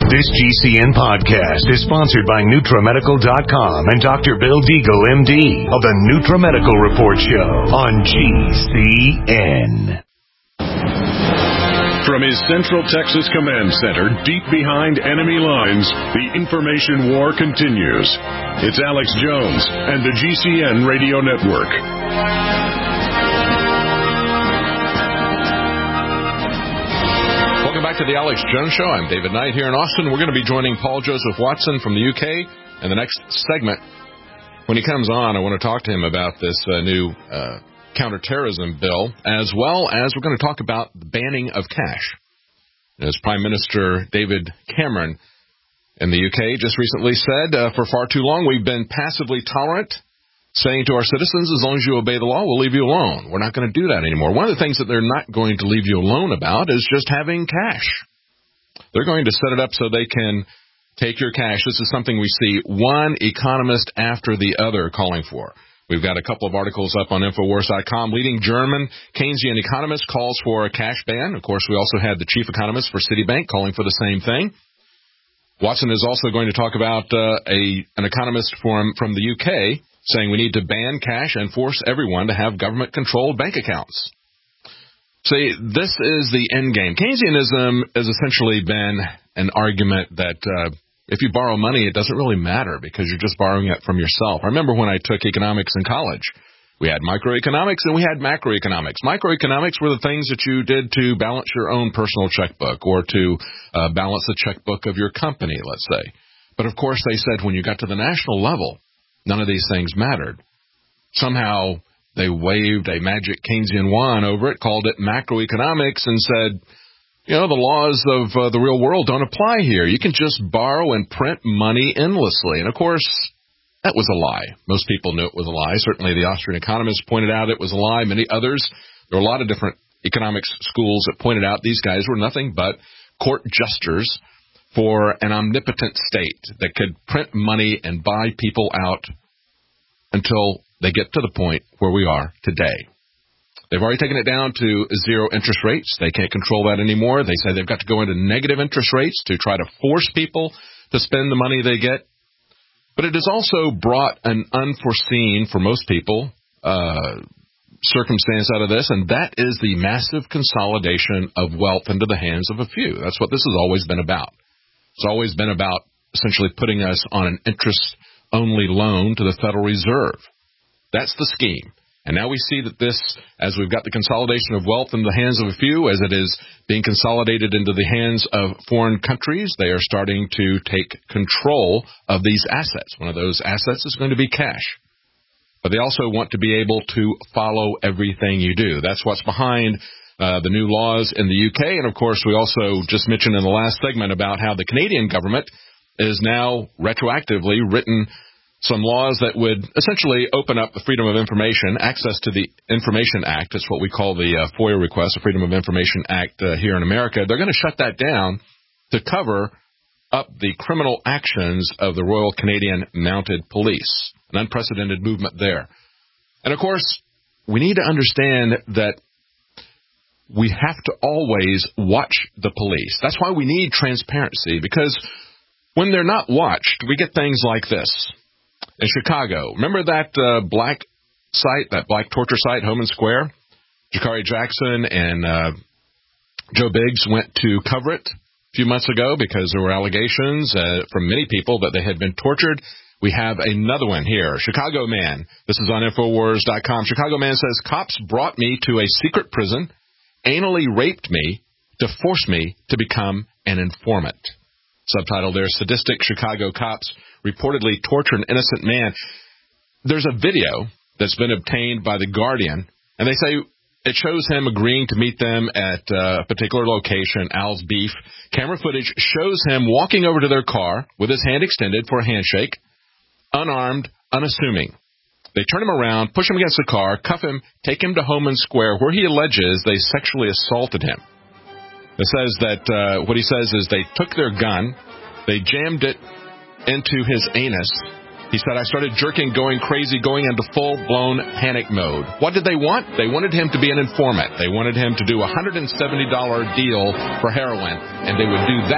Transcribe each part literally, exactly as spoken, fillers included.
This G C N podcast is sponsored by NutraMedical dot com and Doctor Bill Deagle, M D, of the NutraMedical Report Show on G C N. From his Central Texas Command Center, deep behind enemy lines, the information war continues. It's Alex Jones and the G C N Radio Network. Welcome back to the Alex Jones Show. I'm David Knight here in Austin. We're going to be joining Paul Joseph Watson from the U K in the next segment. When he comes on, I want to talk to him about this uh, new uh, counterterrorism bill, as well as we're going to talk about the banning of cash. As Prime Minister David Cameron in the U K just recently said, uh, for far too long we've been passively tolerant, saying to our citizens, as long as you obey the law, we'll leave you alone. We're not going to do that anymore. One of the things that they're not going to leave you alone about is just having cash. They're going to set it up so they can take your cash. This is something we see one economist after the other calling for. We've got a couple of articles up on Infowars dot com. Leading German Keynesian economist calls for a cash ban. Of course, we also had the chief economist for Citibank calling for the same thing. Watson is also going to talk about uh, a an economist from, from the U K saying we need to ban cash and force everyone to have government-controlled bank accounts. See, this is the end game. Keynesianism has essentially been an argument that uh, if you borrow money, it doesn't really matter because you're just borrowing it from yourself. I remember when I took economics in college. We had microeconomics and we had macroeconomics. Microeconomics were the things that you did to balance your own personal checkbook or to uh, balance the checkbook of your company, let's say. But, of course, they said when you got to the national level, none of these things mattered. Somehow they waved a magic Keynesian wand over it, called it macroeconomics, and said, you know, the laws of uh, the real world don't apply here. You can just borrow and print money endlessly. And, of course, that was a lie. Most people knew it was a lie. Certainly the Austrian economists pointed out it was a lie. Many others. There were a lot of different economics schools that pointed out these guys were nothing but court jesters for an omnipotent state that could print money and buy people out until they get to the point where we are today. They've already taken it down to zero interest rates. They can't control that anymore. They say they've got to go into negative interest rates to try to force people to spend the money they get. But it has also brought an unforeseen, for most people, uh, circumstance out of this, and that is the massive consolidation of wealth into the hands of a few. That's what this has always been about. It's always been about essentially putting us on an interest-only loan to the Federal Reserve. That's the scheme. And now we see that this, as we've got the consolidation of wealth in the hands of a few, as it is being consolidated into the hands of foreign countries, they are starting to take control of these assets. One of those assets is going to be cash. But they also want to be able to follow everything you do. That's what's behind Uh, the new laws in the U K. And, of course, we also just mentioned in the last segment about how the Canadian government is now retroactively written some laws that would essentially open up the Freedom of Information, access to the Information Act. It's what we call the uh, FOIA request, the Freedom of Information Act uh, here in America. They're going to shut that down to cover up the criminal actions of the Royal Canadian Mounted Police. An unprecedented movement there. And, of course, we need to understand that we have to always watch the police. That's why we need transparency, because when they're not watched, we get things like this. In Chicago, remember that uh, black site, that black torture site, Homan Square? Jakari Jackson and uh, Joe Biggs went to cover it a few months ago because there were allegations uh, from many people that they had been tortured. We have another one here. Chicago man. This is on Infowars dot com. Chicago man says, cops brought me to a secret prison, anally raped me to force me to become an informant. Subtitle there, sadistic Chicago cops reportedly torture an innocent man. There's a video that's been obtained by The Guardian, and they say it shows him agreeing to meet them at a particular location, Al's Beef. Camera footage shows him walking over to their car with his hand extended for a handshake, unarmed, unassuming. They turn him around, push him against the car, cuff him, take him to Homan Square, where he alleges they sexually assaulted him. It says that, uh, what he says is they took their gun, they jammed it into his anus. He said, I started jerking, going crazy, going into full-blown panic mode. What did they want? They wanted him to be an informant. They wanted him to do a one hundred seventy dollars deal for heroin, and they would do that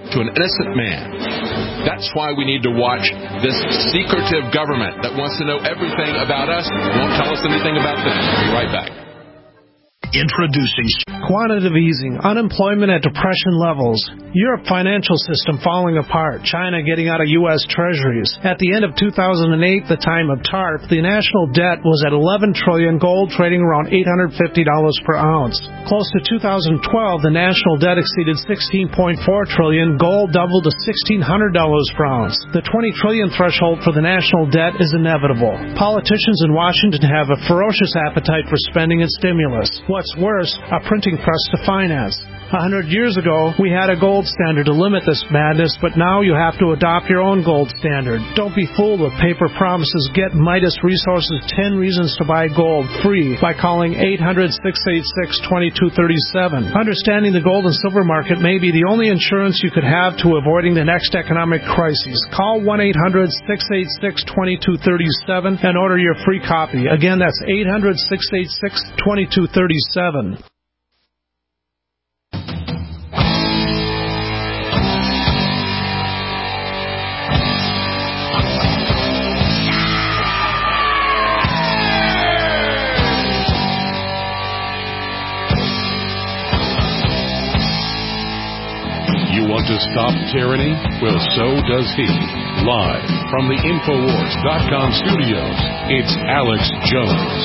to an innocent man. That's why we need to watch this secretive government that wants to know everything about us, won't tell us anything about them. We'll be right back. Introducing quantitative easing, unemployment at depression levels, Europe financial system falling apart, China getting out of U S treasuries. At the end of two thousand eight, the time of TARP, the national debt was at eleven trillion dollars, gold trading around eight hundred fifty dollars per ounce. Close to two thousand twelve, the national debt exceeded sixteen point four trillion dollars, gold doubled to sixteen hundred dollars per ounce. The twenty trillion dollars threshold for the national debt is inevitable. Politicians in Washington have a ferocious appetite for spending and stimulus. What's worse, a printing press to finance. A hundred years ago, we had a gold standard to limit this madness, but now you have to adopt your own gold standard. Don't be fooled with paper promises. Get Midas Resources ten Reasons to Buy Gold free by calling eight hundred, six eight six, two two three seven. Understanding the gold and silver market may be the only insurance you could have to avoiding the next economic crisis. Call one eight hundred, six eight six, two two three seven and order your free copy. Again, that's eight hundred, six eight six, two two three seven. Want to stop tyranny? Well, so does he. Live from the Infowars dot com studios, it's Alex Jones.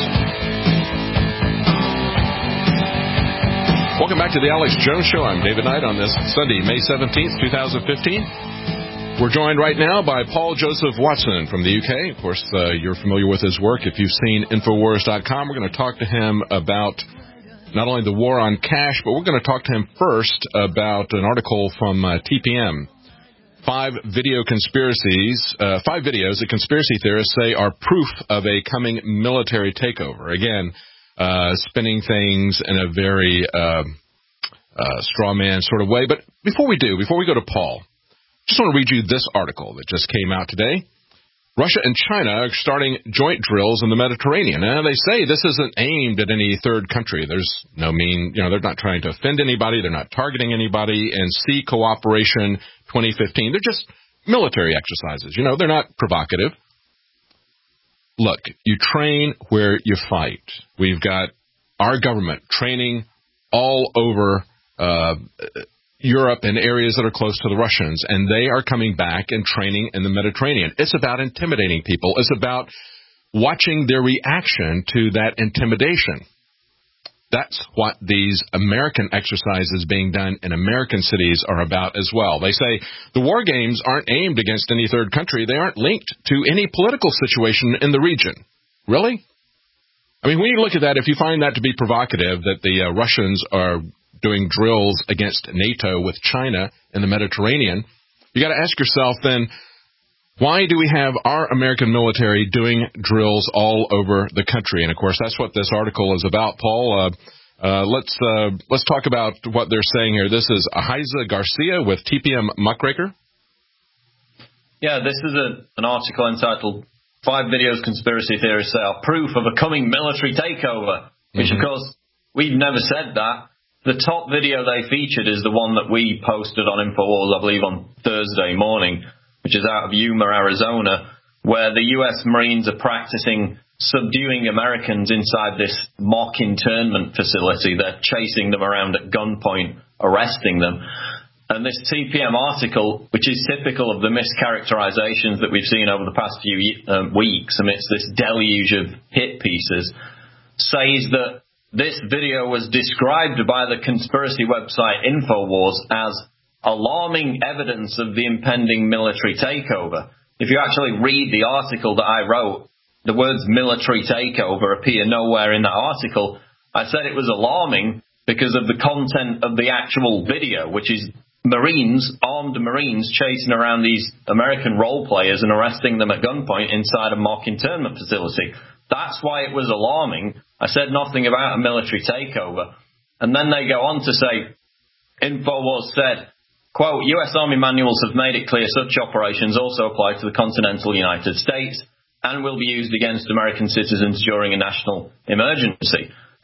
Welcome back to the Alex Jones Show. I'm David Knight on this Sunday, May seventeenth, twenty fifteen. We're joined right now by Paul Joseph Watson from the U K. Of course, uh, you're familiar with his work. If you've seen Infowars dot com, we're going to talk to him about not only the war on cash, but we're going to talk to him first about an article from uh, T P M. Five video conspiracies, uh, five videos that conspiracy theorists say are proof of a coming military takeover. Again, uh, spinning things in a very uh, uh, straw man sort of way. But before we do, before we go to Paul, just want to read you this article that just came out today. Russia and China are starting joint drills in the Mediterranean. Now, they say this isn't aimed at any third country. There's no mean, you know, they're not trying to offend anybody. They're not targeting anybody. And Sea Cooperation twenty fifteen, they're just military exercises. You know, they're not provocative. Look, you train where you fight. We've got our government training all over uh Europe and areas that are close to the Russians, and they are coming back and training in the Mediterranean. It's about intimidating people. It's about watching their reaction to that intimidation. That's what these American exercises being done in American cities are about as well. They say the war games aren't aimed against any third country. They aren't linked to any political situation in the region. Really? I mean, when you look at that, if you find that to be provocative, that the uh, Russians are doing drills against NATO with China in the Mediterranean, you got to ask yourself then, why do we have our American military doing drills all over the country? And of course, that's what this article is about. Paul, uh, uh, let's uh, let's talk about what they're saying here. This is Ahiza Garcia with T P M Muckraker. Yeah, this is a, an article entitled Five Videos Conspiracy Theorists Say Are Proof of a Coming Military Takeover, which mm-hmm. of course, we've never said that. The top video they featured is the one that we posted on InfoWars, I believe, on Thursday morning, which is out of Yuma, Arizona, where the U S Marines are practicing subduing Americans inside this mock internment facility. They're chasing them around at gunpoint, arresting them. And this T P M article, which is typical of the mischaracterizations that we've seen over the past few uh, weeks amidst this deluge of hit pieces, says that this video was described by the conspiracy website InfoWars as alarming evidence of the impending military takeover. If you actually read the article that I wrote, the words military takeover appear nowhere in that article. I said it was alarming because of the content of the actual video, which is Marines, armed Marines, chasing around these American role players and arresting them at gunpoint inside a mock internment facility. That's why it was alarming. I said nothing about a military takeover. And then they go on to say, InfoWars said, quote, U S Army manuals have made it clear such operations also apply to the continental United States and will be used against American citizens during a national emergency.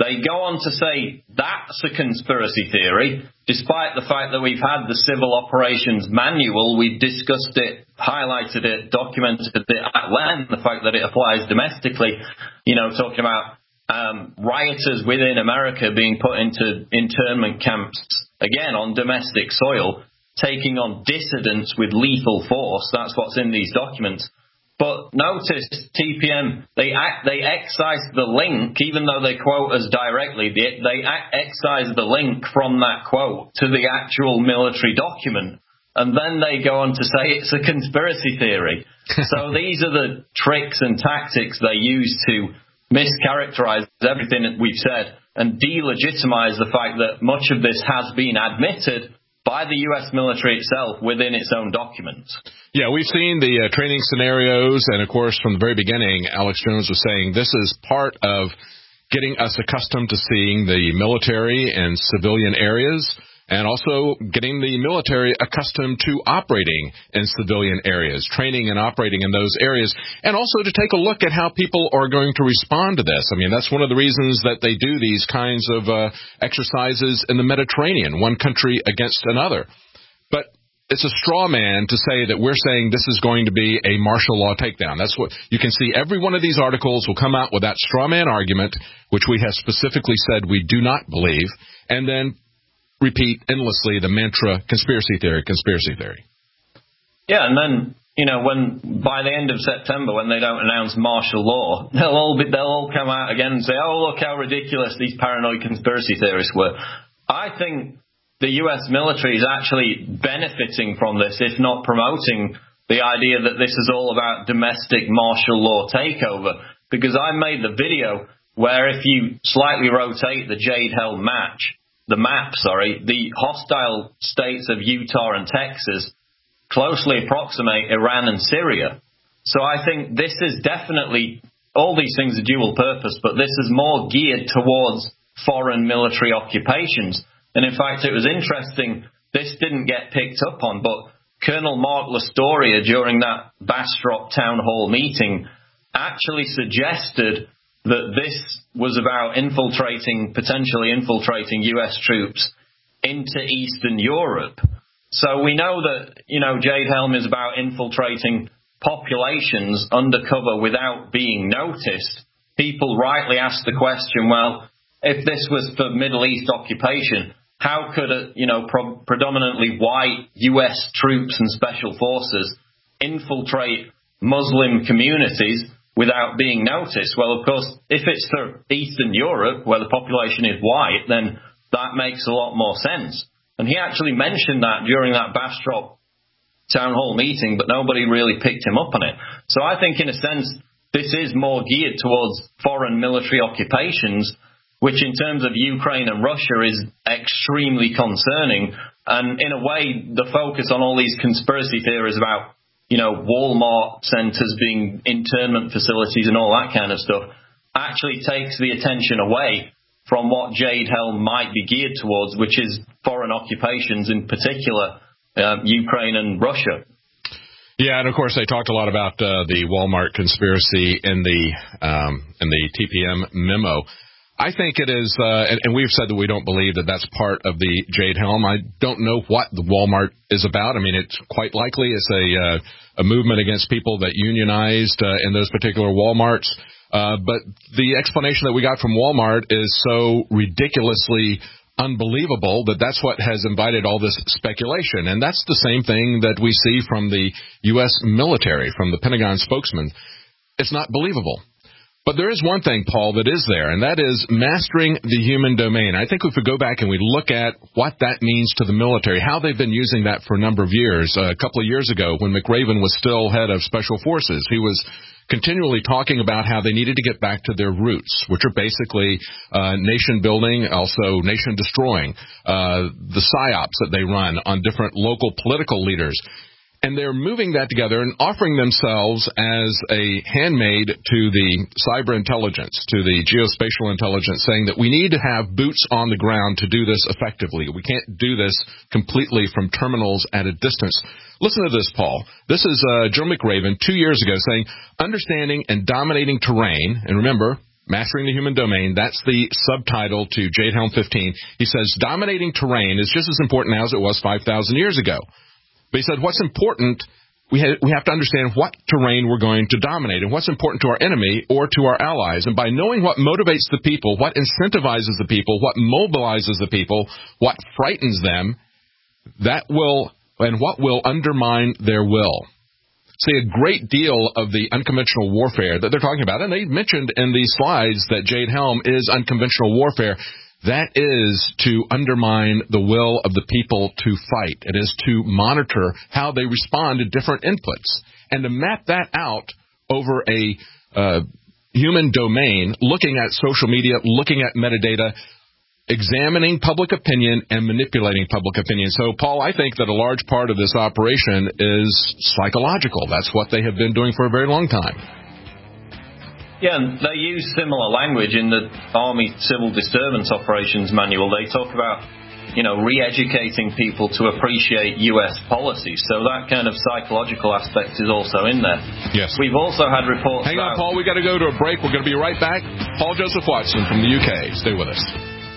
They go on to say that's a conspiracy theory, despite the fact that we've had the Civil Operations Manual, we've discussed it, highlighted it, documented it at length, the fact that it applies domestically, you know, talking about um, rioters within America being put into internment camps, again, on domestic soil, taking on dissidents with lethal force. That's what's in these documents. But notice T P M, they act, they excise the link, even though they quote us directly, they, they excise the link from that quote to the actual military document. And then they go on to say it's a conspiracy theory. So these are the tricks and tactics they use to mischaracterize everything that we've said and delegitimize the fact that much of this has been admitted by the U S military itself within its own documents. Yeah, we've seen the uh, training scenarios, and of course, from the very beginning, Alex Jones was saying this is part of getting us accustomed to seeing the military in civilian areas, and also getting the military accustomed to operating in civilian areas, training and operating in those areas, and also to take a look at how people are going to respond to this. I mean, that's one of the reasons that they do these kinds of uh, exercises in the Mediterranean, one country against another. But it's a straw man to say that we're saying this is going to be a martial law takedown. That's what you can see. Every one of these articles will come out with that straw man argument, which we have specifically said we do not believe, and then repeat endlessly the mantra conspiracy theory, conspiracy theory. Yeah, and then, you know, when by the end of September, when they don't announce martial law, they'll all be, they'll all come out again and say, oh, look how ridiculous these paranoid conspiracy theorists were. I think the U S military is actually benefiting from this, if not promoting the idea that this is all about domestic martial law takeover. Because I made the video where if you slightly rotate the Jade Helm match, the map, sorry, the hostile states of Utah and Texas closely approximate Iran and Syria. So I think this is definitely, all these things are dual purpose, but this is more geared towards foreign military occupations. And in fact, it was interesting, this didn't get picked up on, but Colonel Mark Lastoria, during that Bastrop town hall meeting, actually suggested that this was about infiltrating, potentially infiltrating U S troops into Eastern Europe. So we know that, you know, Jade Helm is about infiltrating populations undercover without being noticed. People rightly ask the question, well, if this was for Middle East occupation, how could, a, you know, pro- predominantly white U S troops and special forces infiltrate Muslim communities without being noticed? Well, of course, if it's for Eastern Europe, where the population is white, then that makes a lot more sense. And he actually mentioned that during that Bastrop town hall meeting, but nobody really picked him up on it. So I think, in a sense, this is more geared towards foreign military occupations, which in terms of Ukraine and Russia is extremely concerning. And in a way, the focus on all these conspiracy theories about, you know, Walmart centers being internment facilities and all that kind of stuff actually takes the attention away from what Jade Helm might be geared towards, which is foreign occupations, in particular uh, Ukraine and Russia. Yeah, and of course they talked a lot about uh, the Walmart conspiracy in the um, in the T P M memo. I think it is, uh, and, and we've said that we don't believe that that's part of the Jade Helm. I don't know what the Walmart is about. I mean, it's quite likely it's a uh, a movement against people that unionized uh, in those particular Walmarts. Uh, but the explanation that we got from Walmart is so ridiculously unbelievable that that's what has invited all this speculation. And that's the same thing that we see from the U S military, from the Pentagon spokesman. It's not believable. But there is one thing, Paul, that is there, and that is mastering the human domain. I think if we go back and we look at what that means to the military, how they've been using that for a number of years. Uh, a couple of years ago, when McRaven was still head of Special Forces, he was continually talking about how they needed to get back to their roots, which are basically uh, nation building, also nation destroying, uh, the psyops that they run on different local political leaders. And they're moving that together and offering themselves as a handmaid to the cyber intelligence, to the geospatial intelligence, saying that we need to have boots on the ground to do this effectively. We can't do this completely from terminals at a distance. Listen to this, Paul. This is uh, Joe McRaven two years ago saying, understanding and dominating terrain, and remember, Mastering the Human Domain, that's the subtitle to Jade Helm fifteen. He says, dominating terrain is just as important now as it was five thousand years ago. But he said, what's important, we, ha- we have to understand what terrain we're going to dominate and what's important to our enemy or to our allies. And by knowing what motivates the people, what incentivizes the people, what mobilizes the people, what frightens them, that will, and what will undermine their will. See, a great deal of the unconventional warfare that they're talking about, and they mentioned in these slides that Jade Helm is unconventional warfare, that is to undermine the will of the people to fight. It is to monitor how they respond to different inputs and to map that out over a uh, human domain, looking at social media, looking at metadata, examining public opinion and manipulating public opinion. So, Paul, I think that a large part of this operation is psychological. That's what they have been doing for a very long time. Yeah, and they use similar language in the Army Civil Disturbance Operations Manual. They talk about, you know, re-educating people to appreciate U S policy. So that kind of psychological aspect is also in there. Yes. We've also had reports Hang about... on, Paul. We've got to go to a break. We're going to be right back. Paul Joseph Watson from the U K. Stay with us.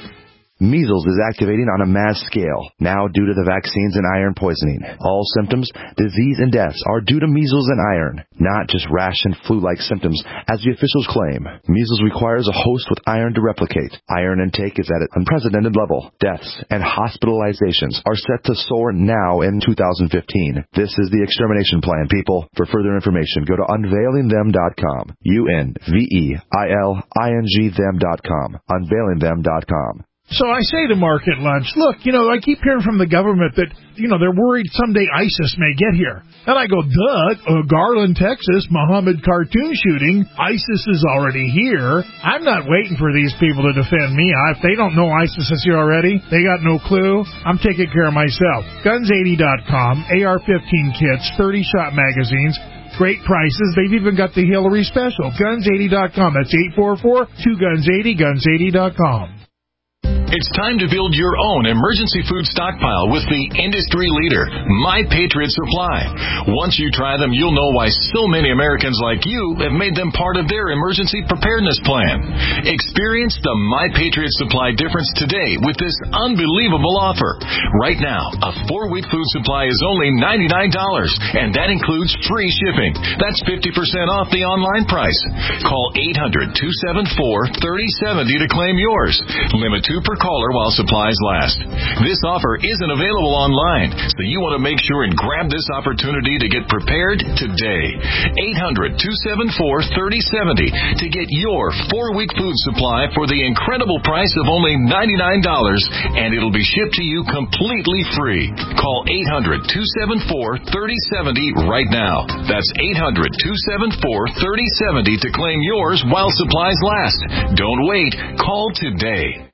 Measles is activating on a mass scale, now due to the vaccines and iron poisoning. All symptoms, disease, and deaths are due to measles and iron, not just rash and flu-like symptoms, as the officials claim. Measles requires a host with iron to replicate. Iron intake is at an unprecedented level. Deaths and hospitalizations are set to soar now in two thousand fifteen. This is the extermination plan, people. For further information, go to unveiling them dot com. U N V E I L I N G them dot com. unveiling them dot com. So I say to Mark at lunch, look, you know, I keep hearing from the government that, you know, they're worried someday ISIS may get here. And I go, duh, uh, Garland, Texas, Muhammad cartoon shooting, ISIS is already here. I'm not waiting for these people to defend me. If they don't know ISIS is here already, they got no clue. I'm taking care of myself. guns eighty dot com, A R fifteen kits, thirty-shot magazines. Great prices. They've even got the Hillary special. guns eighty dot com. That's eight four four, two guns eighty, guns eighty dot com. It's time to build your own emergency food stockpile with the industry leader, My Patriot Supply. Once you try them, you'll know why so many Americans like you have made them part of their emergency preparedness plan. Experience the My Patriot Supply difference today with this unbelievable offer. Right now, a four-week food supply is only ninety-nine dollars, and that includes free shipping. That's fifty percent off the online price. Call eight hundred, two seven four, three oh seven oh to claim yours. Limit two per caller while supplies last. This offer isn't available online, so you want to make sure and grab this opportunity to get prepared today. eight hundred, two seven four, three oh seven oh to get your four-week food supply for the incredible price of only ninety-nine dollars, and it'll be shipped to you completely free. Call eight hundred, two seven four, three oh seven oh right now. That's eight hundred, two seven four, three oh seven oh to claim yours while supplies last. Don't wait. Call today.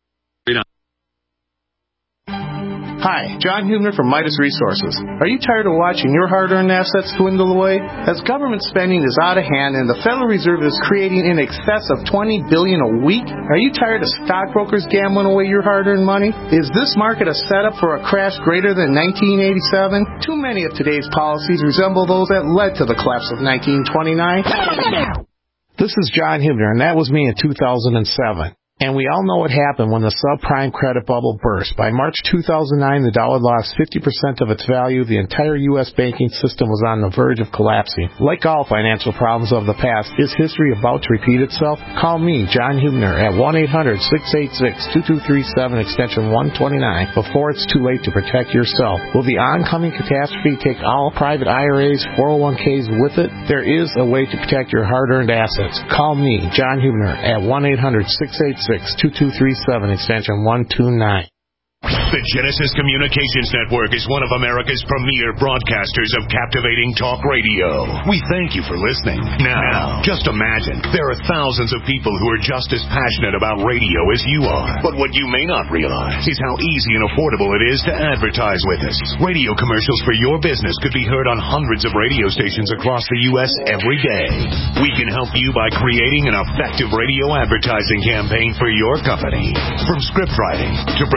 Hi, John Hubner from Midas Resources. Are you tired of watching your hard-earned assets dwindle away? As government spending is out of hand and the Federal Reserve is creating in excess of twenty billion dollars a week, are you tired of stockbrokers gambling away your hard-earned money? Is this market a setup for a crash greater than nineteen eighty-seven? Too many of today's policies resemble those that led to the collapse of nineteen twenty-nine. This is John Hubner, and that was me in two thousand seven. And we all know what happened when the subprime credit bubble burst. By March two thousand nine, the dollar lost fifty percent of its value. The entire U S banking system was on the verge of collapsing. Like all financial problems of the past, is history about to repeat itself? Call me, John Hubner, at one eight hundred, six eight six, two two three seven, extension one twenty-nine, before it's too late to protect yourself. Will the oncoming catastrophe take all private I R As, four oh one k's with it? There is a way to protect your hard-earned assets. Call me, John Hubner, at one eight hundred, six eight six, two two three seven, extension one two nine. The Genesis Communications Network is one of America's premier broadcasters of captivating talk radio. We thank you for listening. Now, just imagine, there are thousands of people who are just as passionate about radio as you are. But what you may not realize is how easy and affordable it is to advertise with us. Radio commercials for your business could be heard on hundreds of radio stations across the U S every day. We can help you by creating an effective radio advertising campaign for your company. From script writing to producing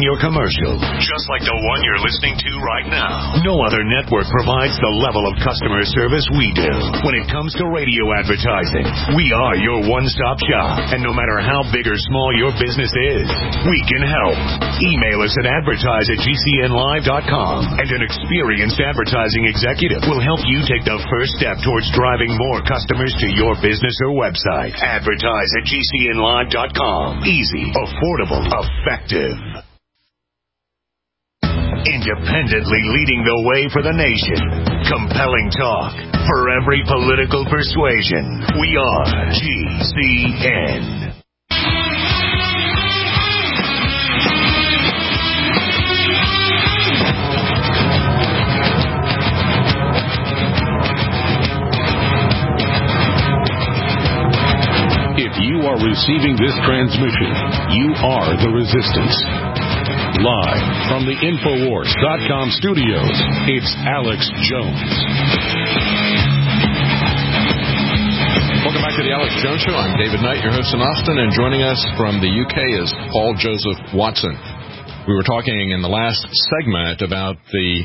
your commercial, just like the one you're listening to right now. No other network provides the level of customer service we do. When it comes to radio advertising, we are your one-stop shop. And no matter how big or small your business is, we can help. Email us at advertise at g c n live dot com, and an experienced advertising executive will help you take the first step towards driving more customers to your business or website. Advertise at g c n live dot com. Easy, affordable, effective. Independently leading the way for the nation. Compelling talk for every political persuasion. We are G C N. If you are receiving this transmission, you are the resistance. Live from the Infowars dot com studios, it's Alex Jones. Welcome back to the Alex Jones Show. I'm David Knight, your host in Austin, and joining us from the U K is Paul Joseph Watson. We were talking in the last segment about the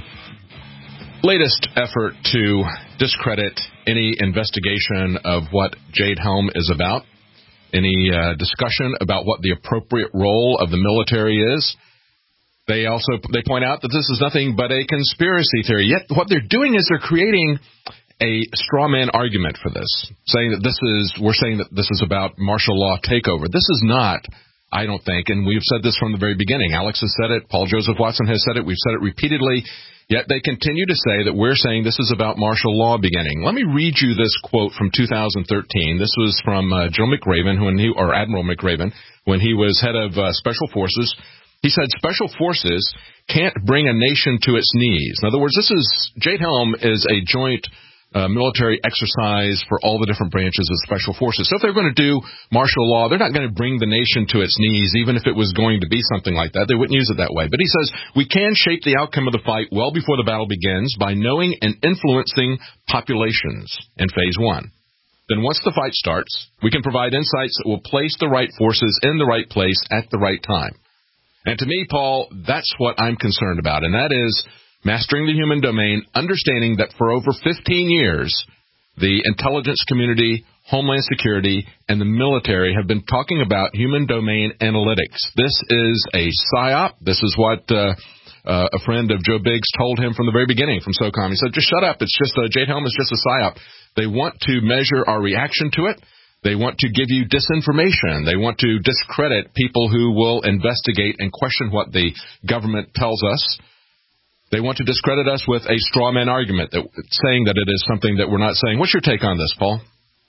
latest effort to discredit any investigation of what Jade Helm is about, any uh, discussion about what the appropriate role of the military is. They also they point out that this is nothing but a conspiracy theory. Yet what they're doing is they're creating a straw man argument for this, saying that this is we're saying that this is about martial law takeover. This is not, I don't think, and we've said this from the very beginning. Alex has said it. Paul Joseph Watson has said it. We've said it repeatedly. Yet they continue to say that we're saying this is about martial law beginning. Let me read you this quote from two thousand thirteen. This was from uh, Joe McRaven, when he, or Admiral McRaven, when he was head of uh, Special Forces. He said, special forces can't bring a nation to its knees. In other words, this is, Jade Helm is a joint uh, military exercise for all the different branches of special forces. So if they're going to do martial law, they're not going to bring the nation to its knees, even if it was going to be something like that. They wouldn't use it that way. But he says, we can shape the outcome of the fight well before the battle begins by knowing and influencing populations in phase one. Then once the fight starts, we can provide insights that will place the right forces in the right place at the right time. And to me, Paul, that's what I'm concerned about, and that is mastering the human domain, understanding that for over fifteen years, the intelligence community, Homeland Security, and the military have been talking about human domain analytics. This is a psyop. This is what uh, uh, a friend of Joe Biggs told him from the very beginning from SOCOM. He said, just shut up. It's just uh, Jade Helm is just a psyop. They want to measure our reaction to it. They want to give you disinformation. They want to discredit people who will investigate and question what the government tells us. They want to discredit us with a straw man argument, that, saying that it is something that we're not saying. What's your take on this, Paul?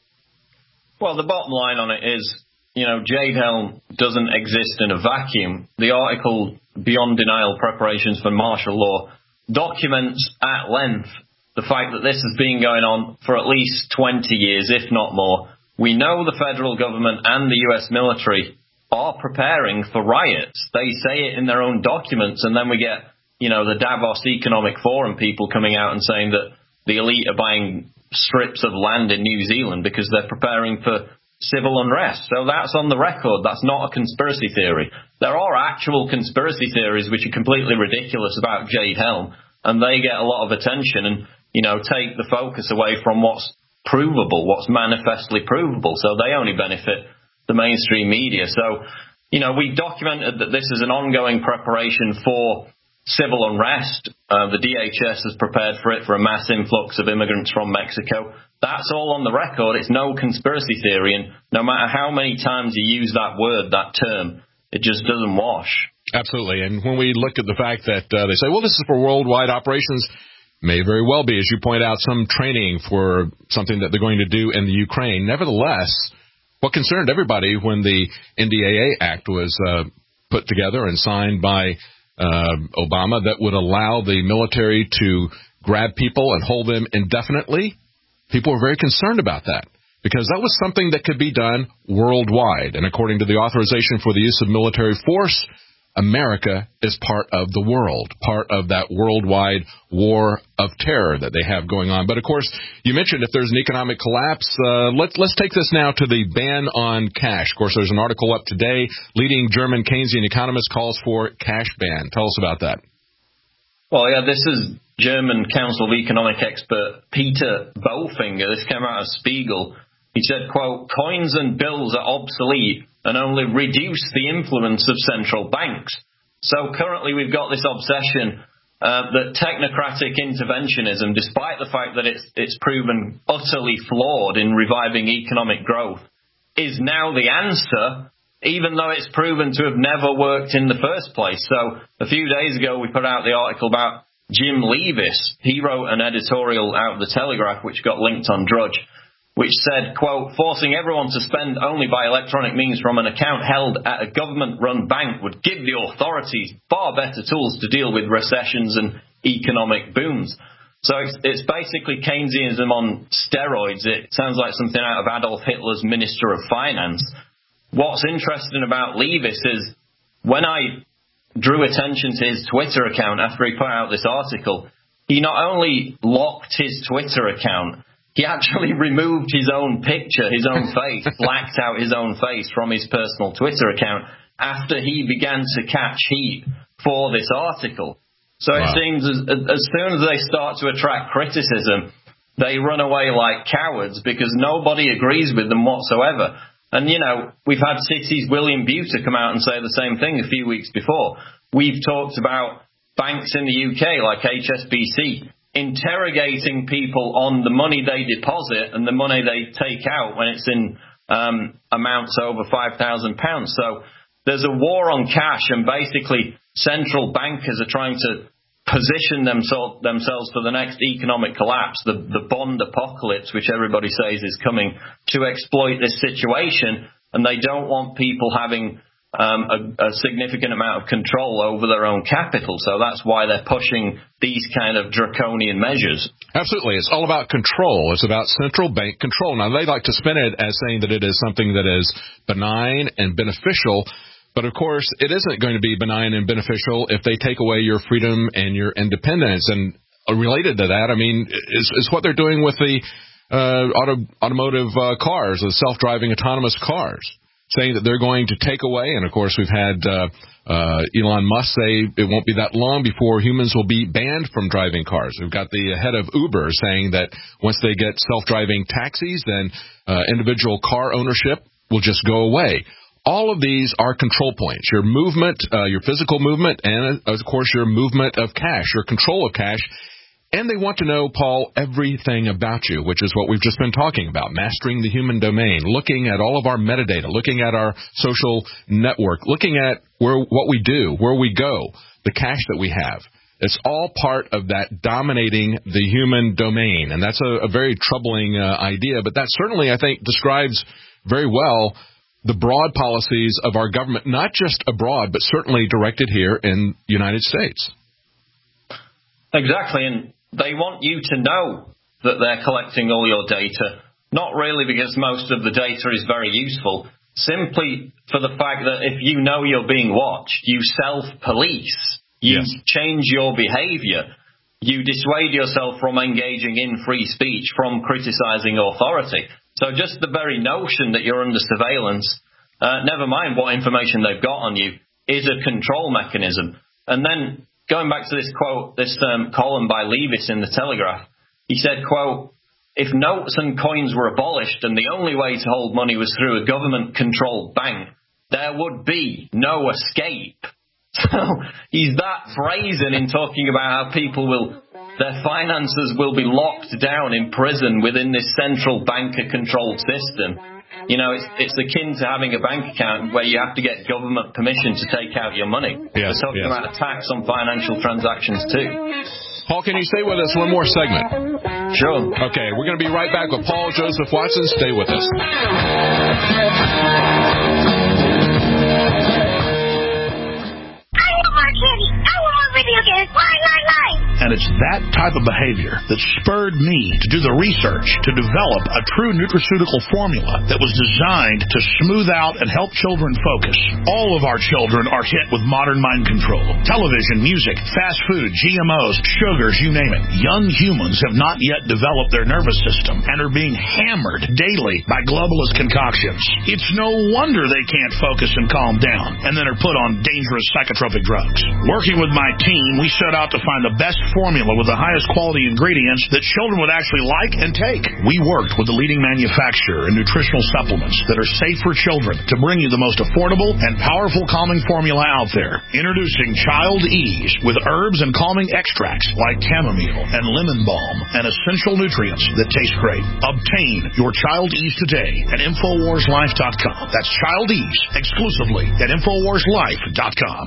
Well, the bottom line on it is, you know, Jade Helm doesn't exist in a vacuum. The article, Beyond Denial, Preparations for Martial Law, documents at length the fact that this has been going on for at least twenty years, if not more. We know the federal government and the U S military are preparing for riots. They say it in their own documents, and then we get, you know, the Davos Economic Forum people coming out and saying that the elite are buying strips of land in New Zealand because they're preparing for civil unrest. So that's on the record. That's not a conspiracy theory. There are actual conspiracy theories which are completely ridiculous about Jade Helm, and they get a lot of attention and, you know, take the focus away from what's provable, what's manifestly provable. So they only benefit the mainstream media. So, you know, we documented that this is an ongoing preparation for civil unrest. Uh, the D H S has prepared for it, for a mass influx of immigrants from Mexico. That's all on the record. It's no conspiracy theory. And no matter how many times you use that word, that term, it just doesn't wash. Absolutely. And when we look at the fact that uh, they say, well, this is for worldwide operations, may very well be, as you point out, some training for something that they're going to do in the Ukraine. Nevertheless, what concerned everybody when the N D A A Act was uh, put together and signed by uh, Obama that would allow the military to grab people and hold them indefinitely, people were very concerned about that because that was something that could be done worldwide. And according to the authorization for the use of military force, America is part of the world, part of that worldwide war of terror that they have going on. But, of course, you mentioned if there's an economic collapse, uh, let's, let's take this now to the ban on cash. Of course, there's an article up today. Leading German Keynesian economist calls for cash ban. Tell us about that. Well, yeah, this is German Council of Economic expert Peter Bofinger. This came out of Spiegel. He said, quote, coins and bills are obsolete and only reduce the influence of central banks. So currently we've got this obsession uh, that technocratic interventionism, despite the fact that it's, it's proven utterly flawed in reviving economic growth, is now the answer, even though it's proven to have never worked in the first place. So a few days ago we put out the article about Jim Leavis. He wrote an editorial out of the Telegraph, which got linked on Drudge, which said, quote, forcing everyone to spend only by electronic means from an account held at a government-run bank would give the authorities far better tools to deal with recessions and economic booms. So it's, it's basically Keynesianism on steroids. It sounds like something out of Adolf Hitler's Minister of Finance. What's interesting about Leavis is when I drew attention to his Twitter account after he put out this article, he not only locked his Twitter account, he actually removed his own picture, his own face, blacked out his own face from his personal Twitter account after he began to catch heat for this article. So wow. It seems as, as soon as they start to attract criticism, they run away like cowards because nobody agrees with them whatsoever. And, you know, we've had Citi's William Buter come out and say the same thing a few weeks before. We've talked about banks in the U K like H S B C interrogating people on the money they deposit and the money they take out when it's in um, amounts over five thousand pounds. So there's a war on cash, and basically central bankers are trying to position themselves themselves for the next economic collapse, the, the bond apocalypse, which everybody says is coming, to exploit this situation. And they don't want people having Um, a, a significant amount of control over their own capital. So that's why they're pushing these kind of draconian measures. Absolutely. It's all about control. It's about central bank control. Now, they like to spin it as saying that it is something that is benign and beneficial. But, of course, it isn't going to be benign and beneficial if they take away your freedom and your independence. And related to that, I mean, is, is what they're doing with the uh, auto, automotive uh, cars, the self-driving autonomous cars, saying that they're going to take away, and of course we've had uh, uh, Elon Musk say it won't be that long before humans will be banned from driving cars. We've got the head of Uber saying that once they get self-driving taxis, then uh, individual car ownership will just go away. All of these are control points. Your movement, uh, your physical movement, and of course your movement of cash, your control of cash. And they want to know, Paul, everything about you, which is what we've just been talking about, mastering the human domain, looking at all of our metadata, looking at our social network, looking at where what we do, where we go, the cash that we have. It's all part of that dominating the human domain. And that's a, a very troubling uh, idea, but that certainly, I think, describes very well the broad policies of our government, not just abroad, but certainly directed here in the United States. Exactly, and they want you to know that they're collecting all your data, not really because most of the data is very useful, simply for the fact that if you know you're being watched, you self-police, you yes. change your behavior, you dissuade yourself from engaging in free speech, from criticizing authority. So just the very notion that you're under surveillance, uh, never mind what information they've got on you, is a control mechanism. And then going back to this quote, this um, column by Leavis in the Telegraph, he said, quote, if notes and coins were abolished and the only way to hold money was through a government-controlled bank, there would be no escape. So he's that brazen in talking about how people will, their finances will be locked down in prison within this central banker-controlled system. You know, it's, it's akin to having a bank account where you have to get government permission to take out your money. Yes, We're talking yes. about a tax on financial transactions too. Paul, can you stay with us one more segment? Sure. Okay, we're going to be right back with Paul Joseph Watson. Stay with us. I want more candy. I want more video games. Line, line, line. And And it's that type of behavior that spurred me to do the research to develop a true nutraceutical formula that was designed to smooth out and help children focus. All of our children are hit with modern mind control. Television, music, fast food, G M Os, sugars, you name it. Young humans have not yet developed their nervous system and are being hammered daily by globalist concoctions. It's no wonder they can't focus and calm down and then are put on dangerous psychotropic drugs. Working with my team, we set out to find the best formula with the highest quality ingredients that children would actually like and take. We worked with the leading manufacturer in nutritional supplements that are safe for children to bring you the most affordable and powerful calming formula out there. Introducing Child Ease with herbs and calming extracts like chamomile and lemon balm and essential nutrients that taste great. Obtain your Child Ease today at Infowars Life dot com. That's Child Ease exclusively at Infowars Life dot com.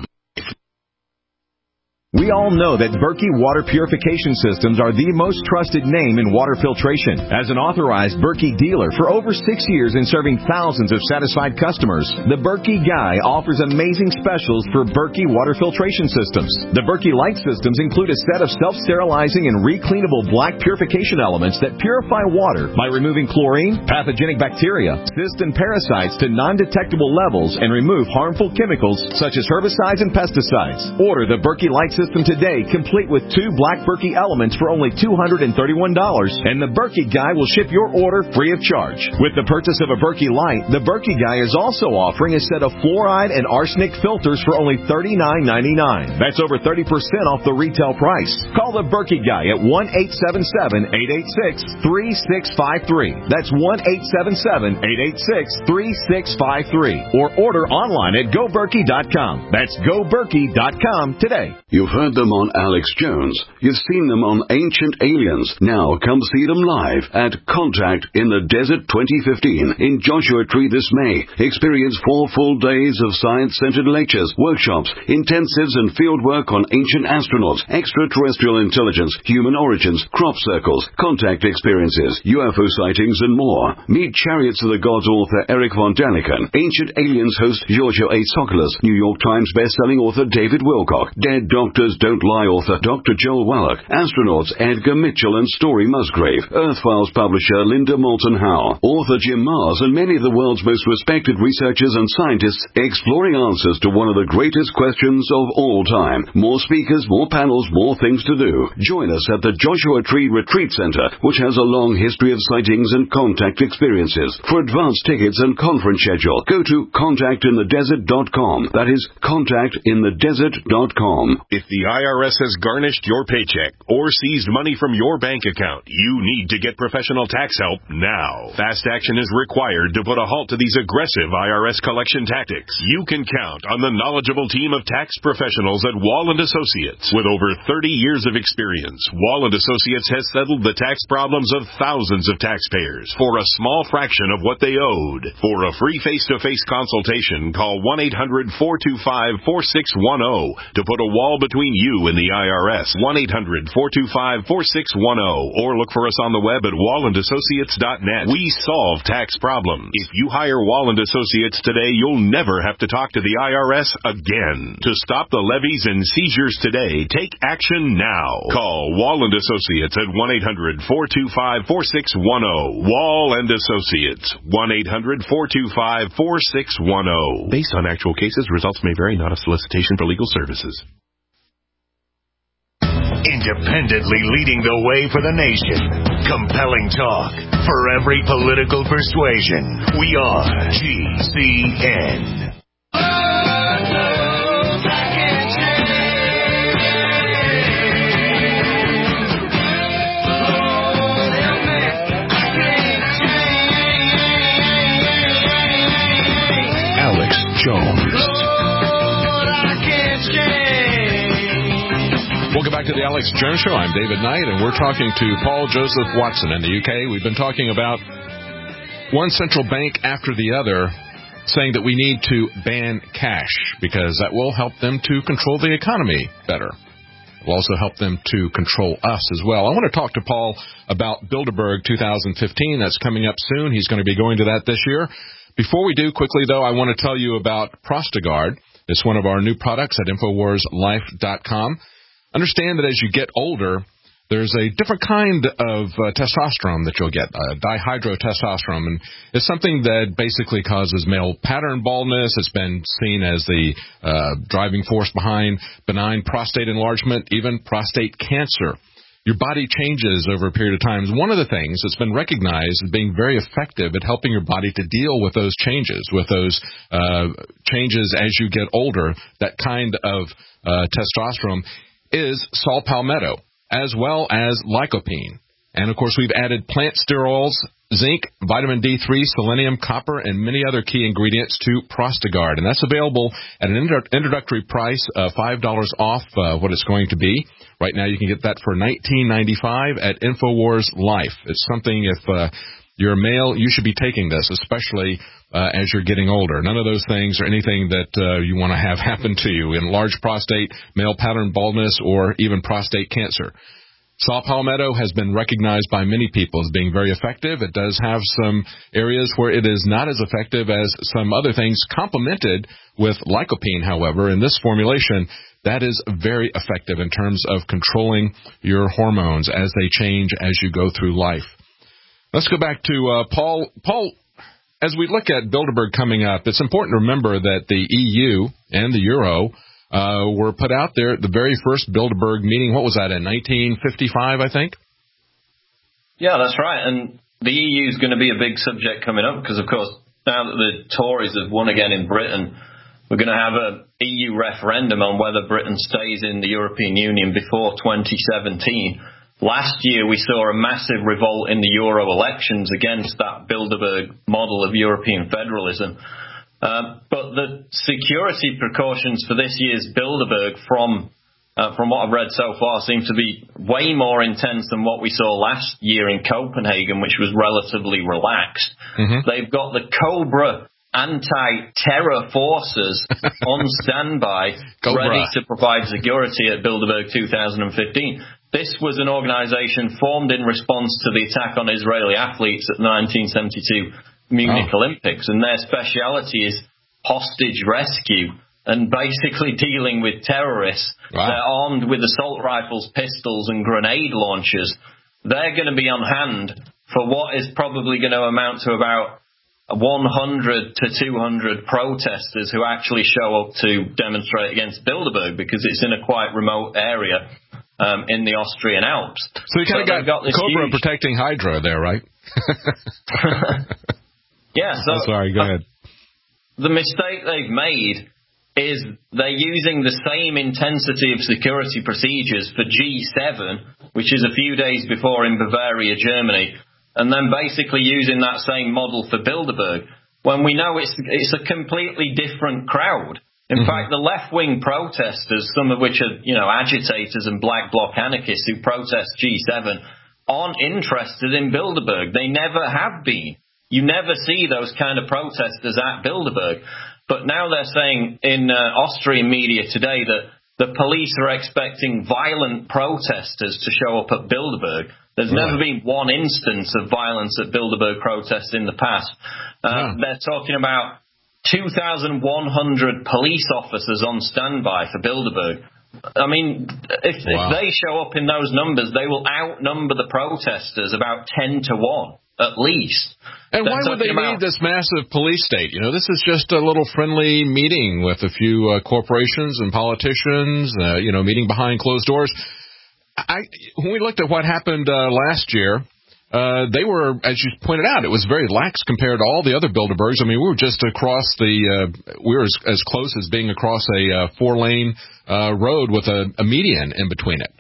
We all know that Berkey Water Purification Systems are the most trusted name in water filtration. As an authorized Berkey dealer for over six years and serving thousands of satisfied customers, the Berkey Guy offers amazing specials for Berkey water filtration systems. The Berkey Light systems include a set of self-sterilizing and recleanable black purification elements that purify water by removing chlorine, pathogenic bacteria, cysts, and parasites to non-detectable levels and remove harmful chemicals such as herbicides and pesticides. Order the Berkey Light system today, complete with two black Berkey elements for only two hundred thirty-one dollars, and the Berkey Guy will ship your order free of charge. With the purchase of a Berkey Light, the Berkey Guy is also offering a set of fluoride and arsenic filters for only thirty-nine ninety-nine. That's over thirty percent off the retail price. Call the Berkey Guy at one eight seven seven, eight eight six, three six five three. That's one eight seven seven, eight eight six, three six five three. Or order online at go berkey dot com. That's go berkey dot com today. You've heard them on Alex Jones. You've seen them on Ancient Aliens. Now come see them live at Contact in the Desert twenty fifteen in Joshua Tree this May. Experience four full days of science-centered lectures, workshops, intensives, and fieldwork on ancient astronauts, extraterrestrial intelligence, human origins, crop circles, contact experiences, U F O sightings, and more. Meet Chariots of the Gods author Eric von Daniken, Ancient Aliens host Giorgio A. Tsoukalos, New York Times bestselling author David Wilcock, Dead Doctors Don't Lie author Doctor Joel Wallach, astronauts Edgar Mitchell and Story Musgrave, Earth Files publisher Linda Moulton Howe, author Jim Mars, and many of the world's most respected researchers and scientists exploring answers to one of the greatest questions of all time. More speakers, more panels, more things to do. Join us at the Joshua Tree Retreat Center, which has a long history of sightings and contact experiences. For advance tickets and conference schedule, go to contact in the desert dot com. That is contact in the desert dot com. If the I R S has garnished your paycheck or seized money from your bank account, you need to get professional tax help now. Fast action is required to put a halt to these aggressive I R S collection tactics. You can count on the knowledgeable team of tax professionals at Wall and Associates. With over thirty years of experience, Wall and Associates has settled the tax problems of thousands of taxpayers for a small fraction of what they owed. For a free face-to-face consultation, call one eight hundred, four two five, four six one zero to put a wall between you and the I R S. one eight hundred, four two five, four six one zero or look for us on the web at wall and associates dot net. We solve tax problems. If you hire Wall and Associates today, you'll never have to talk to the I R S again. To stop the levies and seizures today, take action now. Call Wall and Associates at one eight hundred, four two five, four six one zero. Wall and Associates, one eight hundred, four two five, four six one zero. Based on actual cases, results may vary, not a solicitation for legal services. Independently leading the way for the nation. Compelling talk for every political persuasion. We are G C N. Alex Jones. Welcome back to the Alex Jones Show. I'm David Knight, and we're talking to Paul Joseph Watson in the U K. We've been talking about one central bank after the other saying that we need to ban cash because that will help them to control the economy better. It will also help them to control us as well. I want to talk to Paul about Bilderberg twenty fifteen. That's coming up soon. He's going to be going to that this year. Before we do, quickly, though, I want to tell you about Prostagard. It's one of our new products at Infowars Life dot com. understand that as you get older, there's a different kind of uh, testosterone that you'll get, uh, dihydrotestosterone, and it's something that basically causes male pattern baldness. It's been seen as the uh, driving force behind benign prostate enlargement, even prostate cancer. Your body changes over a period of time. One of the things that's been recognized as being very effective at helping your body to deal with those changes, with those uh, changes as you get older, that kind of uh, testosterone, is saw palmetto, as well as lycopene. And, of course, we've added plant sterols, zinc, vitamin D three, selenium, copper, and many other key ingredients to Prostagard. And that's available at an introductory price of five dollars off uh, what it's going to be. Right now you can get that for nineteen ninety-five dollars at InfoWars Life. It's something, if uh, you're a male, you should be taking this, especially uh, as you're getting older. None of those things are anything that uh, you want to have happen to you. Enlarged prostate, male pattern baldness, or even prostate cancer. Saw palmetto has been recognized by many people as being very effective. It does have some areas where it is not as effective as some other things, complemented with lycopene, however. In this formulation, that is very effective in terms of controlling your hormones as they change as you go through life. Let's go back to uh, Paul. Paul, as we look at Bilderberg coming up, it's important to remember that the E U and the Euro Uh, were put out there at the very first Bilderberg meeting. What was that, in nineteen fifty-five, I think? Yeah, that's right. And the E U is going to be a big subject coming up because, of course, now that the Tories have won again in Britain, we're going to have an E U referendum on whether Britain stays in the European Union before twenty seventeen. Last year, we saw a massive revolt in the Euro elections against that Bilderberg model of European federalism. Um, but the security precautions for this year's Bilderberg, from uh, from what I've read so far, seem to be way more intense than what we saw last year in Copenhagen, which was relatively relaxed. Mm-hmm. They've got the Cobra anti-terror forces on standby, ready to provide security at Bilderberg two thousand fifteen. This was an organization formed in response to the attack on Israeli athletes at the nineteen seventy-two Munich oh. Olympics, and their speciality is hostage rescue and basically dealing with terrorists. Wow. They're armed with assault rifles, pistols, and grenade launchers. They're going to be on hand for what is probably going to amount to about one hundred to two hundred protesters who actually show up to demonstrate against Bilderberg, because it's in a quite remote area um, in the Austrian Alps. So you kind so of got, got Cobra huge... protecting Hydra there, right? Yeah, so oh, sorry, go ahead. The mistake they've made is they're using the same intensity of security procedures for G seven, which is a few days before in Bavaria, Germany, and then basically using that same model for Bilderberg, when we know it's it's a completely different crowd. In mm-hmm. fact, the left-wing protesters, some of which are, you know, agitators and black bloc anarchists who protest G seven, aren't interested in Bilderberg. They never have been. You never see those kind of protesters at Bilderberg. But now they're saying in uh, Austrian media today that the police are expecting violent protesters to show up at Bilderberg. There's right. never been one instance of violence at Bilderberg protests in the past. Uh, yeah. They're talking about two thousand one hundred police officers on standby for Bilderberg. I mean, if, wow. if they show up in those numbers, they will outnumber the protesters about ten to one. At least. And why would they need this massive police state? You know, this is just a little friendly meeting with a few uh, corporations and politicians, uh, you know, meeting behind closed doors. I, when we looked at what happened uh, last year, uh, they were, as you pointed out, it was very lax compared to all the other Bilderbergs. I mean, we were just across the, uh, we were as, as close as being across a uh, four-lane uh, road with a, a median in between it.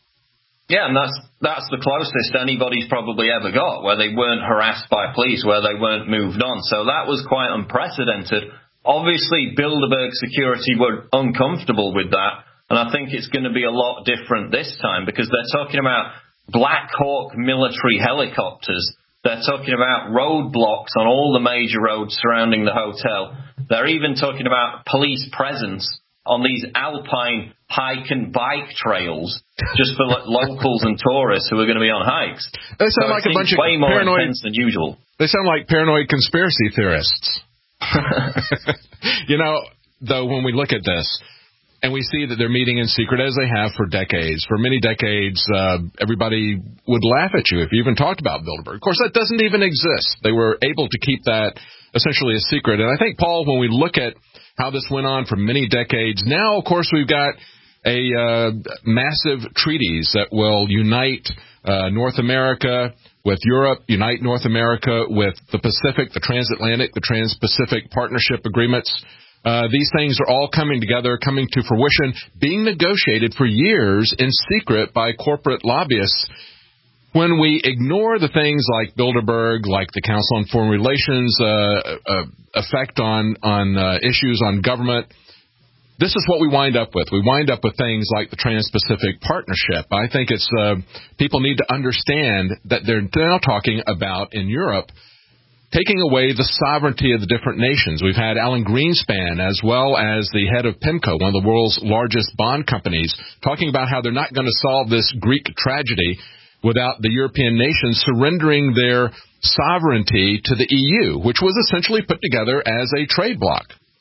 Yeah, and that's that's the closest anybody's probably ever got, where they weren't harassed by police, where they weren't moved on. So that was quite unprecedented. Obviously, Bilderberg security were uncomfortable with that, and I think it's going to be a lot different this time, because they're talking about Black Hawk military helicopters. They're talking about roadblocks on all the major roads surrounding the hotel. They're even talking about police presence on these alpine hike and bike trails, just for like locals and tourists who are going to be on hikes. They sound so like a bunch of way more paranoid, intense than usual. They sound like paranoid conspiracy theorists. You know, though, when we look at this, And we see that they're meeting in secret, as they have for decades. For many decades, uh, everybody would laugh at you if you even talked about Bilderberg. Of course, that doesn't even exist. They were able to keep that essentially a secret. And I think, Paul, when we look at how this went on for many decades, now, of course, we've got a uh, massive treaties that will unite uh, North America with Europe, unite North America with the Pacific, the transatlantic, the trans-Pacific partnership agreements. Uh, these things are all coming together, coming to fruition, being negotiated for years in secret by corporate lobbyists. When we ignore the things like Bilderberg, like the Council on Foreign Relations, uh, uh, effect on, on uh, issues on government, this is what we wind up with. We wind up with things like the Trans-Pacific Partnership. I think it's uh, people need to understand that they're now talking about, in Europe, taking away the sovereignty of the different nations. We've had Alan Greenspan, as well as the head of PIMCO, one of the world's largest bond companies, talking about how they're not going to solve this Greek tragedy without the European nations surrendering their sovereignty to the E U, which was essentially put together as a trade bloc.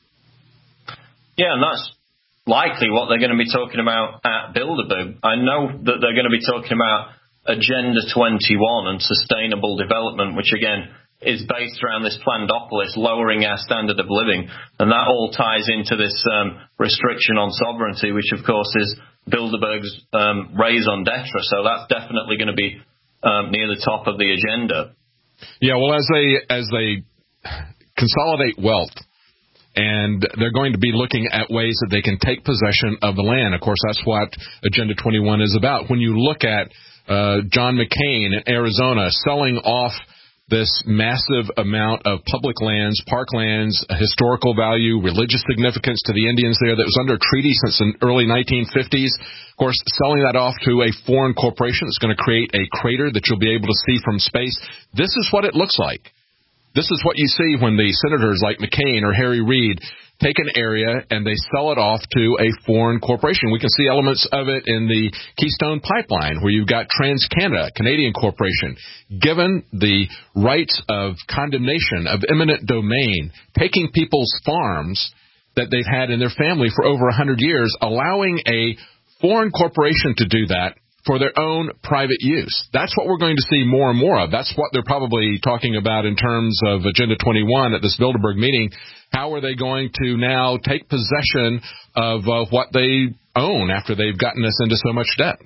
Yeah, and that's likely what they're going to be talking about at Bilderberg. I know that they're going to be talking about Agenda twenty-one and sustainable development, which, again, is based around this Plandopolis, lowering our standard of living. And that all ties into this um, restriction on sovereignty, which, of course, is Bilderberg's um, raison d'etre. So that's definitely going to be um, near the top of the agenda. Yeah, well, as they as they consolidate wealth, and they're going to be looking at ways that they can take possession of the land. Of course, that's what Agenda twenty-one is about. When you look at uh, John McCain in Arizona selling off this massive amount of public lands, parklands, historical value, religious significance to the Indians there that was under treaty since the early nineteen fifties. Of course, selling that off to a foreign corporation that's going to create a crater that you'll be able to see from space. This is what it looks like. This is what you see when the senators like McCain or Harry Reid take an area and they sell it off to a foreign corporation. We can see elements of it in the Keystone Pipeline, where you've got TransCanada, a Canadian corporation, given the rights of condemnation, of eminent domain, taking people's farms that they've had in their family for over one hundred years, allowing a foreign corporation to do that for their own private use. That's what we're going to see more and more of. That's what they're probably talking about in terms of Agenda twenty-one at this Bilderberg meeting. How are they going to now take possession of uh, what they own after they've gotten us into so much debt?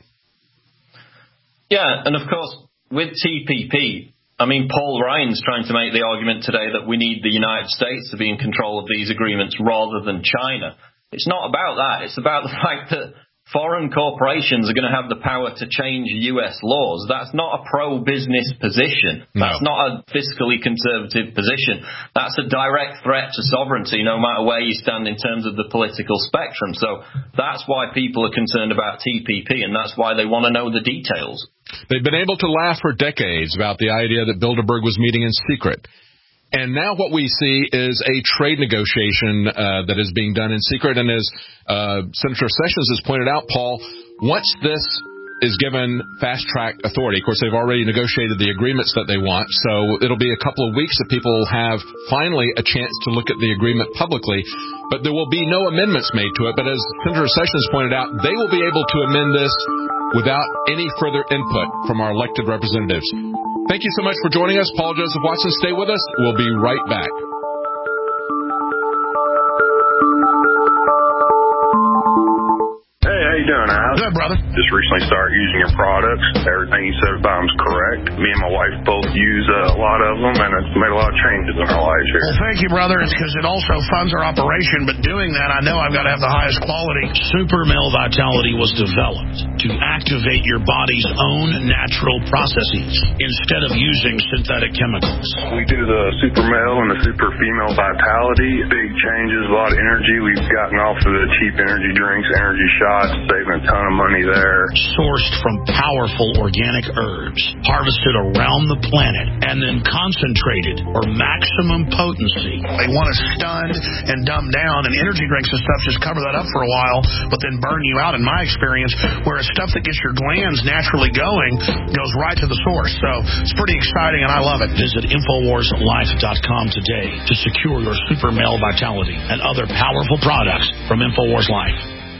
Yeah, and of course, with T P P, I mean, Paul Ryan's trying to make the argument today that we need the United States to be in control of these agreements rather than China. It's not about that. It's about the fact that foreign corporations are going to have the power to change U S laws. That's not a pro-business position. That's no. not a fiscally conservative position. That's a direct threat to sovereignty, no matter where you stand in terms of the political spectrum. So that's why people are concerned about T P P, and that's why they want to know the details. They've been able to laugh for decades about the idea that Bilderberg was meeting in secret. And now what we see is a trade negotiation uh, that is being done in secret. And as uh, Senator Sessions has pointed out, Paul, once this is given fast-track authority, of course, they've already negotiated the agreements that they want, so it'll be a couple of weeks that people have finally a chance to look at the agreement publicly. But there will be no amendments made to it. But as Senator Sessions pointed out, they will be able to amend this without any further input from our elected representatives. Thank you so much for joining us. Paul Joseph Watson, stay with us. We'll be right back. Hey, how you doing, Al? Good, brother. Just recently started using your products. Everything you said about them's correct. Me and my wife both use uh, a lot of them, and it's made a lot of changes in our lives here. Well, thank you, brother. It's because it also funds our operation, but doing that, I know I've got to have the highest quality. Super Male Vitality was developed to activate your body's own natural processes instead of using synthetic chemicals. We do the Super Male and the Super Female Vitality. Big changes, a lot of energy. We've gotten off of the cheap energy drinks, energy shots, saving a ton of money there. Sourced from powerful organic herbs, harvested around the planet, and then concentrated for maximum potency. They want to stun and dumb down, and energy drinks and stuff just cover that up for a while, but then burn you out, in my experience, whereas stuff that gets your glands naturally going goes right to the source. So it's pretty exciting, and I love it. Visit Infowars Life dot com today to secure your Super Male Vitality and other powerful products from Infowars Life.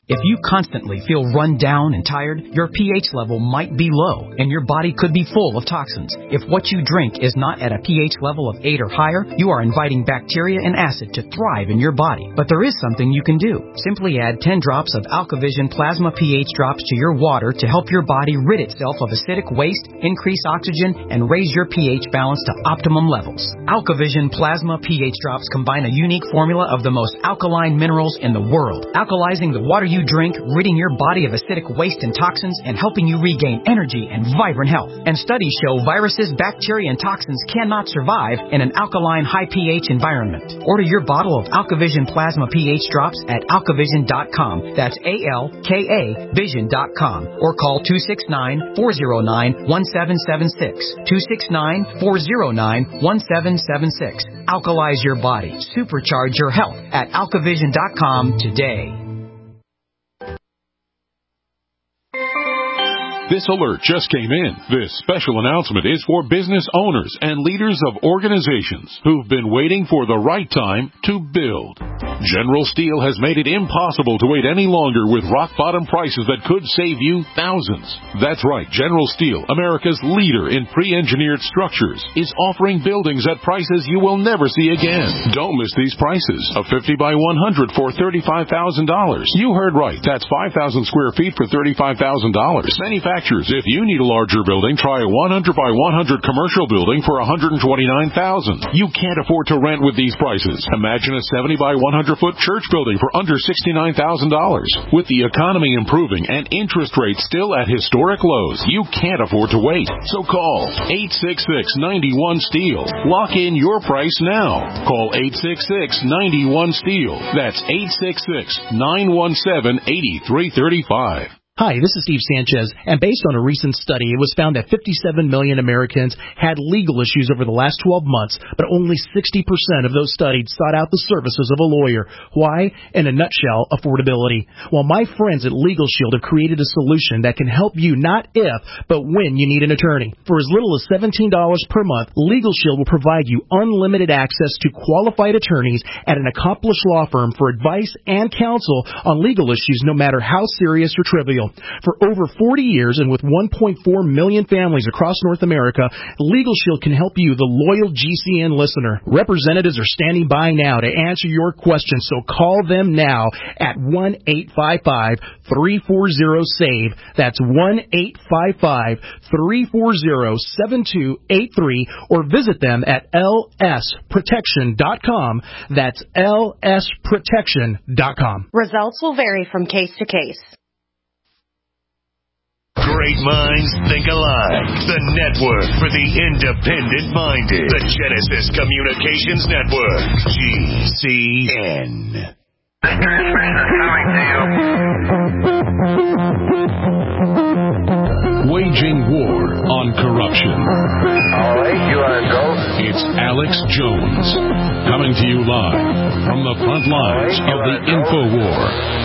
If you constantly feel run down and tired, your pH level might be low and your body could be full of toxins. If what you drink is not at a pH level of eight or higher, you are inviting bacteria and acid to thrive in your body. But there is something you can do. Simply add ten drops of AlkaVision Plasma pH drops to your water to help your body rid itself of acidic waste, increase oxygen, and raise your pH balance to optimum levels. AlkaVision Plasma pH drops combine a unique formula of the most alkaline minerals in the world, alkalizing the water you drink, ridding your body of acidic waste and toxins, and helping you regain energy and vibrant health. And studies show viruses, bacteria, and toxins cannot survive in an alkaline, high pH environment. Order your bottle of AlkaVision Plasma pH drops at alkavision dot com. That's A L K A vision dot com. Or call two six nine, four zero nine, one seven seven six. two six nine, four zero nine, one seven seven six. Alkalize your body. Supercharge your health at alkavision dot com today. This alert just came in. This special announcement is for business owners and leaders of organizations who've been waiting for the right time to build. General Steel has made it impossible to wait any longer with rock-bottom prices that could save you thousands. That's right, General Steel, America's leader in pre-engineered structures, is offering buildings at prices you will never see again. Don't miss these prices. A fifty by one hundred for thirty-five thousand dollars. You heard right. That's five thousand square feet for thirty-five thousand dollars. Manufacturers, if you need a larger building, try a one hundred by one hundred commercial building for one hundred twenty-nine thousand dollars. You can't afford to rent with these prices. Imagine a seventy by one hundred foot church building for under sixty-nine thousand dollars. With the economy improving and interest rates still at historic lows, you can't afford to wait. So call eight six six, nine one, STEEL. Lock in your price now. Call eight six six, nine one, STEEL. That's eight six six, nine one seven, eight three three five. Hi, this is Steve Sanchez, and based on a recent study, it was found that fifty-seven million Americans had legal issues over the last twelve months, but only sixty percent of those studied sought out the services of a lawyer. Why? In a nutshell, affordability. Well, my friends at Legal Shield have created a solution that can help you not if, but when you need an attorney. For as little as seventeen dollars per month, Legal Shield will provide you unlimited access to qualified attorneys at an accomplished law firm for advice and counsel on legal issues, no matter how serious or trivial. For over forty years and with one point four million families across North America, Legal Shield can help you, the loyal G C N listener. Representatives are standing by now to answer your questions, so call them now at one eight five five, three four zero, SAVE. That's one eight five five, three four zero, seven two eight three, or visit them at L S protection dot com. That's L S protection dot com. Results will vary from case to case. Great minds think alike. The network for the independent-minded. The Genesis Communications Network. G C N. Waging war on corruption. All right, you are go. It's Alex Jones, coming to you live from the front lines right, of the info war.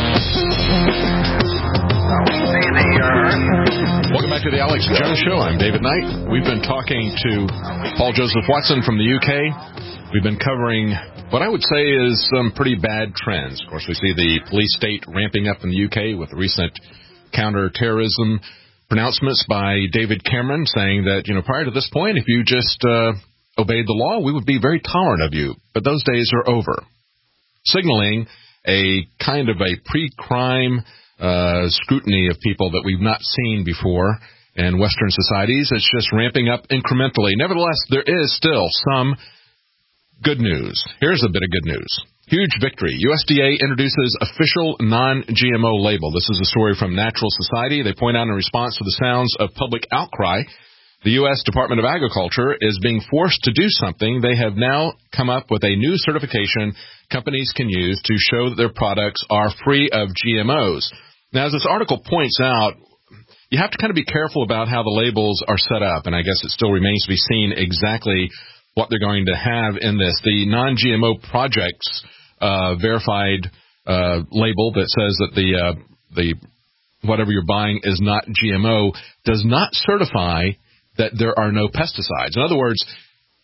Welcome back to the Alex Jones Show. I'm David Knight. We've been talking to Paul Joseph Watson from the U K. We've been covering what I would say is some pretty bad trends. Of course, we see the police state ramping up in the U K with recent counterterrorism pronouncements by David Cameron saying that, you know, prior to this point, if you just uh, obeyed the law, we would be very tolerant of you. But those days are over. Signaling a kind of a pre-crime Uh, scrutiny of people that we've not seen before in Western societies. It's just ramping up incrementally. Nevertheless, there is still some good news. Here's a bit of good news. Huge victory. U S D A introduces official non-G M O label. This is a story from Natural Society. They point out in response to the sounds of public outcry, the U S Department of Agriculture is being forced to do something. They have now come up with a new certification companies can use to show that their products are free of G M Os. Now, as this article points out, you have to kind of be careful about how the labels are set up, and I guess it still remains to be seen exactly what they're going to have in this. The non-G M O projects uh, verified uh, label that says that the uh, the whatever you're buying is not G M O does not certify that there are no pesticides. In other words,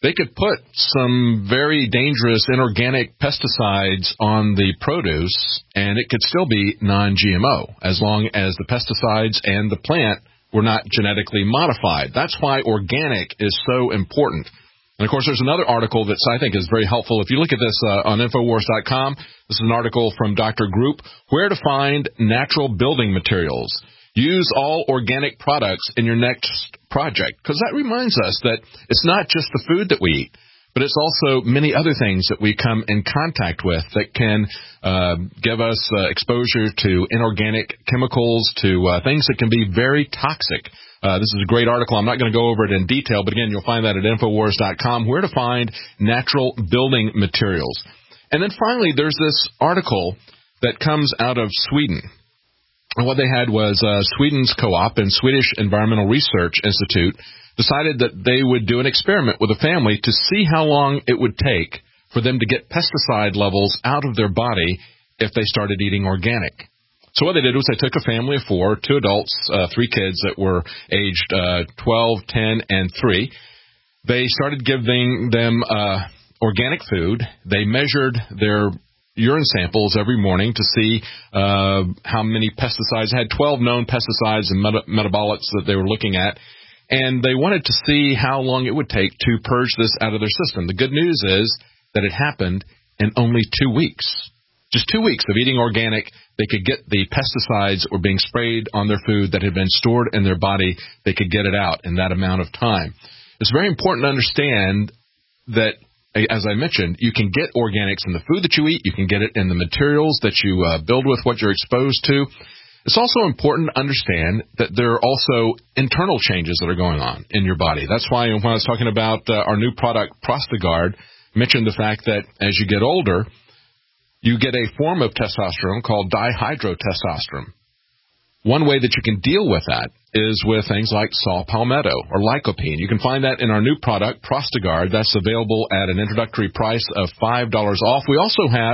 they could put some very dangerous inorganic pesticides on the produce, and it could still be non G M O, as long as the pesticides and the plant were not genetically modified. That's why organic is so important. And, of course, there's another article that I think is very helpful. If you look at this uh, on Infowars dot com, this is an article from Doctor Group, Where to Find Natural Building Materials. Use all organic products in your next project, because that reminds us that it's not just the food that we eat, but it's also many other things that we come in contact with that can uh, give us uh, exposure to inorganic chemicals, to uh, things that can be very toxic. Uh, this is a great article. I'm not going to go over it in detail, but again, you'll find that at Infowars dot com, Where to Find Natural Building Materials. And then finally, there's this article that comes out of Sweden. And what they had was uh, Sweden's co-op and Swedish Environmental Research Institute decided that they would do an experiment with a family to see how long it would take for them to get pesticide levels out of their body if they started eating organic. So what they did was they took a family of four, two adults, uh, three kids that were aged uh, twelve, ten, and three. They started giving them uh, organic food. They measured their urine samples every morning to see uh, how many pesticides. They had twelve known pesticides and meta- metabolites that they were looking at, and they wanted to see how long it would take to purge this out of their system. The good news is that it happened in only two weeks. Just two weeks of eating organic, they could get the pesticides that were being sprayed on their food that had been stored in their body. They could get it out in that amount of time. It's very important to understand that, as I mentioned, you can get organics in the food that you eat. You can get it in the materials that you uh, build with, what you're exposed to. It's also important to understand that there are also internal changes that are going on in your body. That's why when I was talking about uh, our new product, Prostagard, I mentioned the fact that as you get older, you get a form of testosterone called dihydrotestosterone. One way that you can deal with that is with things like saw palmetto or lycopene. You can find that in our new product, Prostagard. That's available at an introductory price of five dollars off. We also have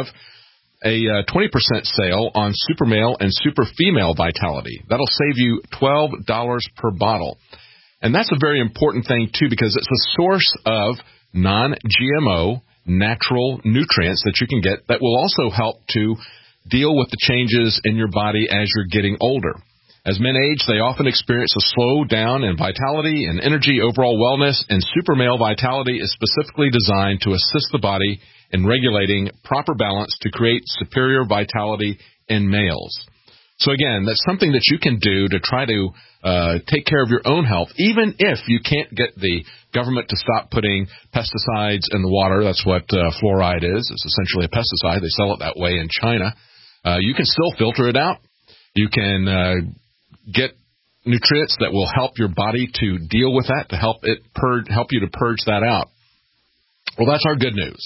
a uh, twenty percent sale on Super Male and Super Female Vitality. That'll save you twelve dollars per bottle. And that's a very important thing, too, because it's a source of non-G M O natural nutrients that you can get that will also help to deal with the changes in your body as you're getting older. As men age, they often experience a slow down in vitality and energy, overall wellness, and Super Male Vitality is specifically designed to assist the body in regulating proper balance to create superior vitality in males. So again, that's something that you can do to try to uh, take care of your own health, even if you can't get the government to stop putting pesticides in the water. That's what uh, fluoride is. It's essentially a pesticide. They sell it that way in China. Uh, you can still filter it out. You can uh, get nutrients that will help your body to deal with that, to help it purge, help you to purge that out. Well, that's our good news.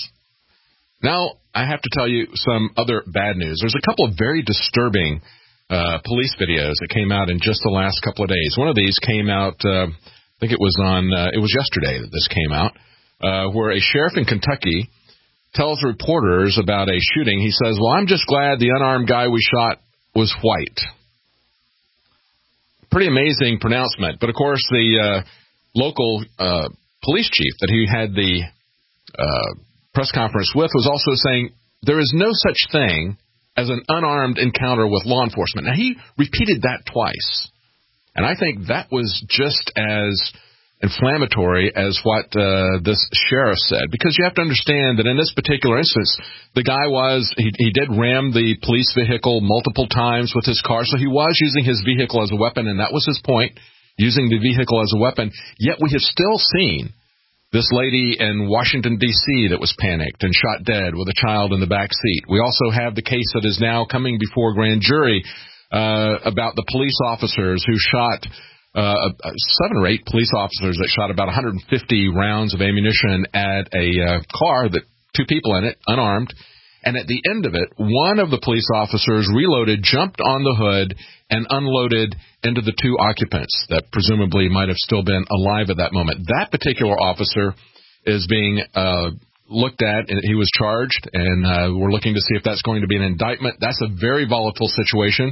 Now, I have to tell you some other bad news. There's a couple of very disturbing uh, police videos that came out in just the last couple of days. One of these came out, uh, I think it was on, uh, it was yesterday that this came out, uh, where a sheriff in Kentucky tells reporters about a shooting. He says, well, I'm just glad the unarmed guy we shot was white. Pretty amazing pronouncement. But, of course, the uh, local uh, police chief that he had the uh, press conference with was also saying there is no such thing as an unarmed encounter with law enforcement. Now, he repeated that twice. And I think that was just as inflammatory as what uh, this sheriff said, because you have to understand that in this particular instance, the guy was, he, he did ram the police vehicle multiple times with his car, so he was using his vehicle as a weapon, and that was his point, using the vehicle as a weapon. Yet we have still seen this lady in Washington, D C that was panicked and shot dead with a child in the back seat. We also have the case that is now coming before grand jury uh, about the police officers who shot Uh, seven or eight police officers that shot about one hundred fifty rounds of ammunition at a uh, car, that two people in it, unarmed. And at the end of it, one of the police officers reloaded, jumped on the hood, and unloaded into the two occupants that presumably might have still been alive at that moment. That particular officer is being uh, looked at, and he was charged, and uh, we're looking to see if that's going to be an indictment. That's a very volatile situation.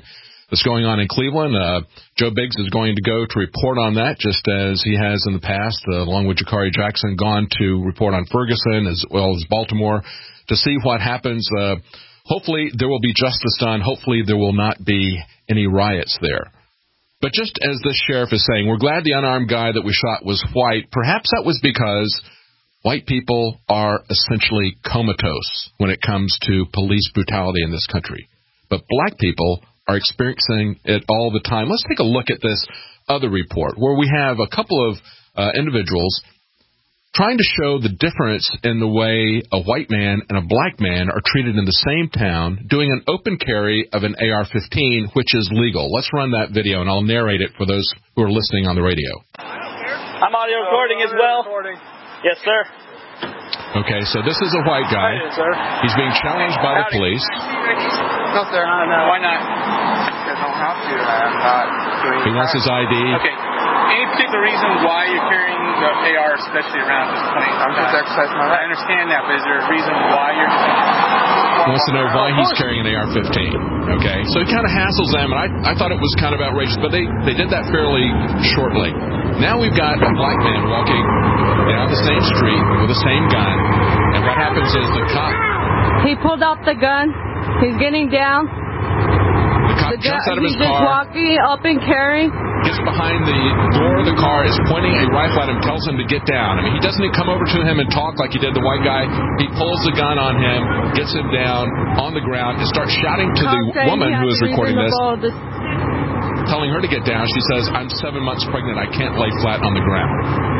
that's going on in Cleveland. Uh, Joe Biggs is going to go to report on that, just as he has in the past, uh, along with Jakari Jackson, gone to report on Ferguson as well as Baltimore to see what happens. Uh, hopefully there will be justice done. Hopefully there will not be any riots there. But just as this sheriff is saying, we're glad the unarmed guy that we shot was white. Perhaps that was because white people are essentially comatose when it comes to police brutality in this country. But black people are experiencing it all the time. Let's take a look at this other report where we have a couple of uh, individuals trying to show the difference in the way a white man and a black man are treated in the same town, doing an open carry of an A R fifteen, which is legal. Let's run that video, and I'll narrate it for those who are listening on the radio. I'm audio recording as well. Yes, sir. Okay, so this is a white guy. He's being challenged by the police. No, sir. No, no. Why not? I don't have to. I'm not doing He wants his I D. Okay. Any particular reason why you're carrying the A R, especially around this point? I'm just exercising my right. I understand that, but is there a reason why you're He wants to know why he's carrying an A R fifteen. Okay, so he kind of hassles them, and I, I thought it was kind of outrageous, but they, they did that fairly shortly. Now we've got a black man walking down the same street with the same gun, and what happens is the cop... He pulled out the gun. He's getting down. The cop the jumps gun, out of his he's car. He's just walking up and carrying. Gets behind the door of the car, is pointing a rifle at him, tells him to get down. I mean, he doesn't even come over to him and talk like he did the white guy. He pulls the gun on him, gets him down on the ground, and starts shouting to the woman who is recording this, this, telling her to get down. She says, I'm seven months pregnant. I can't lay flat on the ground.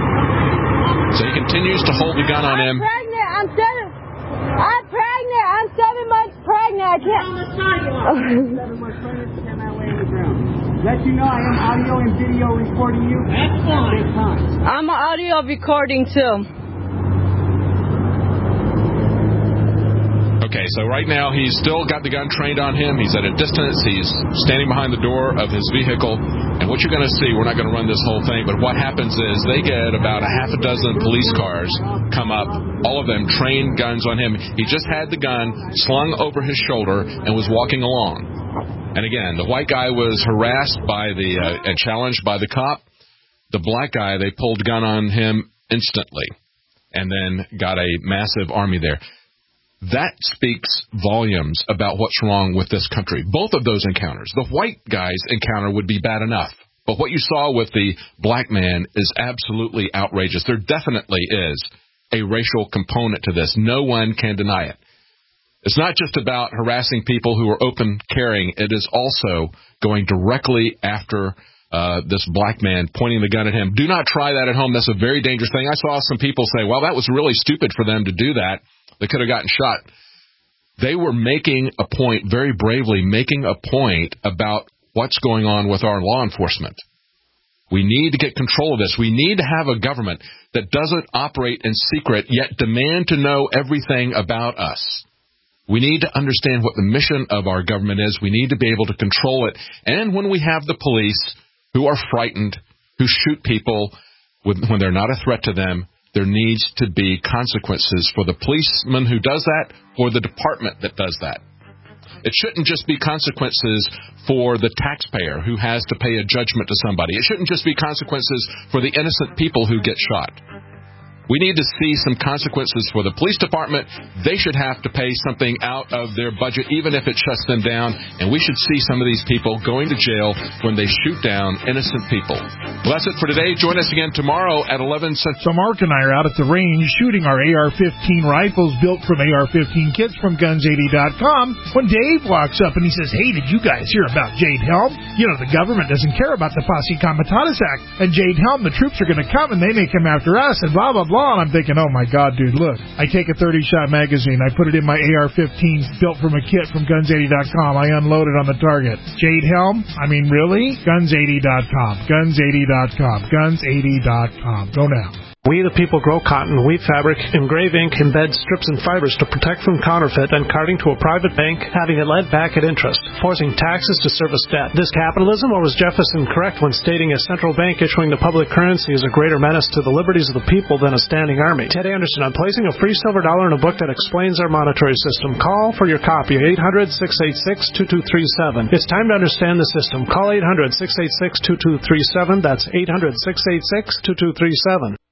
So he continues to hold the gun on him. I'm pregnant. I'm seven. I'm pregnant. I'm seven months pregnant. I can't. Seven months pregnant. Stand that way on the ground. Let you know I am audio and video recording you. That's fine. I'm audio recording too. Okay, so right now he's still got the gun trained on him. He's at a distance. He's standing behind the door of his vehicle. And what you're going to see, we're not going to run this whole thing, but what happens is they get about a half a dozen police cars come up, all of them trained guns on him. He just had the gun slung over his shoulder and was walking along. And again, the white guy was harassed by the uh, and challenged by the cop. The black guy, they pulled a gun on him instantly and then got a massive army there. That speaks volumes about what's wrong with this country. Both of those encounters. The white guy's encounter would be bad enough. But what you saw with the black man is absolutely outrageous. There definitely is a racial component to this. No one can deny it. It's not just about harassing people who are open carrying. It is also going directly after uh, this black man, pointing the gun at him. Do not try that at home. That's a very dangerous thing. I saw some people say, well, that was really stupid for them to do that. They could have gotten shot. They were making a point, very bravely making a point about what's going on with our law enforcement. We need to get control of this. We need to have a government that doesn't operate in secret, yet demand to know everything about us. We need to understand what the mission of our government is. We need to be able to control it. And when we have the police who are frightened, who shoot people when they're not a threat to them, there needs to be consequences for the policeman who does that or the department that does that. It shouldn't just be consequences for the taxpayer who has to pay a judgment to somebody. It shouldn't just be consequences for the innocent people who get shot. We need to see some consequences for the police department. They should have to pay something out of their budget, even if it shuts them down. And we should see some of these people going to jail when they shoot down innocent people. Well, that's it for today. Join us again tomorrow at eleven. So Mark and I are out at the range shooting our A R fifteen rifles built from A R fifteen kits from guns eighty dot com when Dave walks up and he says, hey, did you guys hear about Jade Helm? You know, the government doesn't care about the Posse Comitatus Act. And Jade Helm, the troops are going to come and they may come after us and blah, blah, blah. And I'm thinking, oh, my God, dude, look. I take a thirty-shot magazine. I put it in my A R fifteen built from a kit from guns eighty dot com. I unload it on the target. Jade Helm? I mean, really? guns eighty dot com. guns eighty dot com. guns eighty dot com. Go now. We the people grow cotton, weave fabric, engrave ink, embed strips and fibers to protect from counterfeit and carting to a private bank, having it lent back at interest, forcing taxes to service debt. This capitalism, or was Jefferson correct when stating a central bank issuing the public currency is a greater menace to the liberties of the people than a standing army? Ted Anderson, I'm placing a free silver dollar in a book that explains our monetary system. Call for your copy, eight hundred, six eight six, two two three seven. It's time to understand the system. Call eight hundred, six eight six, two two three seven. That's eight hundred, six eight six, two two three seven.